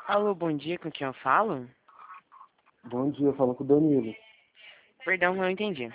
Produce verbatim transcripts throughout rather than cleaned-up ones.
Alô, bom dia, com quem eu falo? Bom dia, fala com o Danilo. Perdão, não entendi.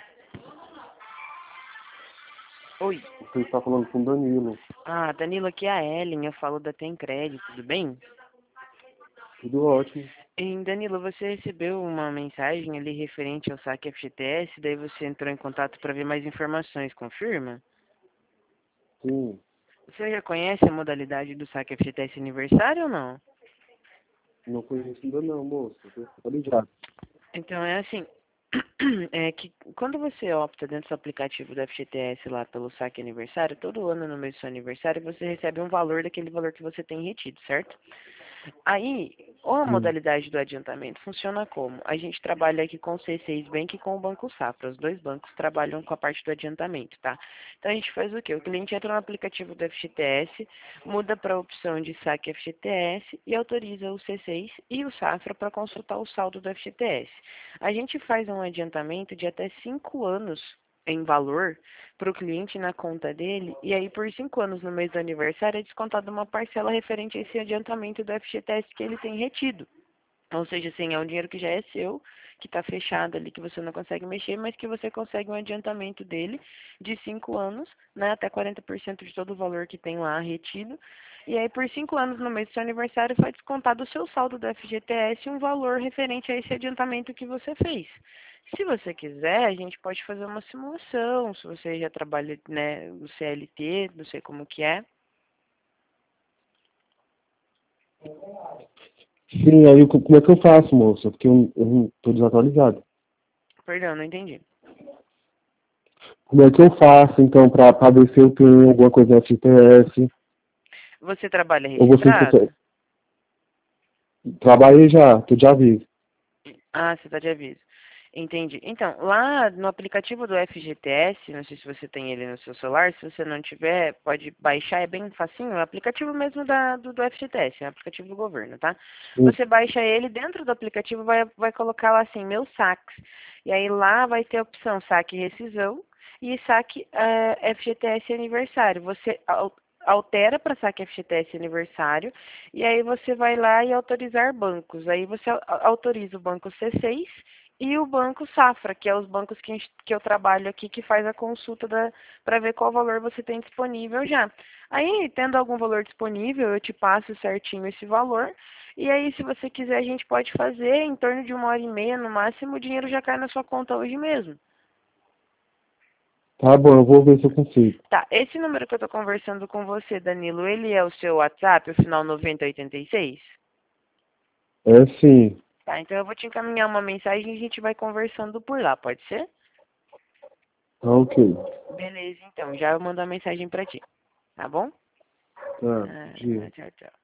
Oi. Você está falando com o Danilo. Ah, Danilo, aqui é a Ellen, eu falo da Tencred, tudo bem? Tudo ótimo. Em Danilo, você recebeu uma mensagem ali referente ao saque F G T S, daí você entrou em contato para ver mais informações, confirma? Sim, Você já conhece a modalidade do saque F G T S aniversário ou não? não conheço ainda não, moço. Tô ligado. Então é assim, é que quando você opta dentro do aplicativo do F G T S lá pelo saque aniversário, todo ano no mês do seu aniversário você recebe um valor daquele valor que você tem retido, certo? Aí, a Sim. modalidade do adiantamento funciona como? A gente trabalha aqui com o C seis Bank e com o Banco Safra. Os dois bancos trabalham com a parte do adiantamento, tá? Então a gente faz o quê? O cliente entra no aplicativo do F G T S, muda para a opção de saque F G T S e autoriza o C seis e o Safra para consultar o saldo do F G T S. A gente faz um adiantamento de até cinco anos em valor para o cliente na conta dele, e aí por cinco anos no mês do aniversário é descontada uma parcela referente a esse adiantamento do F G T S que ele tem retido. Ou seja, assim, é um dinheiro que já é seu, que está fechado ali, que você não consegue mexer, mas que você consegue um adiantamento dele de cinco anos, né, até quarenta por cento de todo o valor que tem lá retido. E aí, por cinco anos no mês do seu aniversário, vai descontar do seu saldo do F G T S um valor referente a esse adiantamento que você fez. Se você quiser, a gente pode fazer uma simulação, se você já trabalha, né, no C L T, não sei como que é. Sim, aí co- como é que eu faço, moço? Porque eu, eu não tô desatualizado. Perdão, não entendi. Como é que eu faço, então, pra, pra ver se eu tenho alguma coisa no F T S? Você trabalha Ou vocês registrado? conseguem? Trabalhei já, tô de aviso. Ah, você está de aviso. Entendi. Então, lá no aplicativo do F G T S, não sei se você tem ele no seu celular, se você não tiver, pode baixar, é bem facinho, é o aplicativo mesmo da, do, do F G T S, é o aplicativo do governo, tá? Sim. Você baixa ele, dentro do aplicativo vai, vai colocar lá assim, meus saques. E aí lá vai ter a opção saque rescisão e saque eh, F G T S aniversário. Você al- altera para saque F G T S aniversário e aí você vai lá e autorizar bancos. Aí você au- autoriza o banco C seis e o banco Safra, que é os bancos que, a gente- que eu trabalho aqui, que faz a consulta para ver qual valor você tem disponível já. Aí, tendo algum valor disponível, eu te passo certinho esse valor. E aí, se você quiser, a gente pode fazer em torno de uma hora e meia, no máximo, o dinheiro já cai na sua conta hoje mesmo. Tá bom, eu vou ver se eu consigo. Tá, esse número que eu tô conversando com você, Danilo, ele é o seu WhatsApp, o final noventa oitenta e seis? É sim. Tá, então eu vou te encaminhar uma mensagem e a gente vai conversando por lá, pode ser? Tá ok. Beleza, então, já eu mando a mensagem pra ti, tá bom? Tá, Ah, dia. tchau, tchau.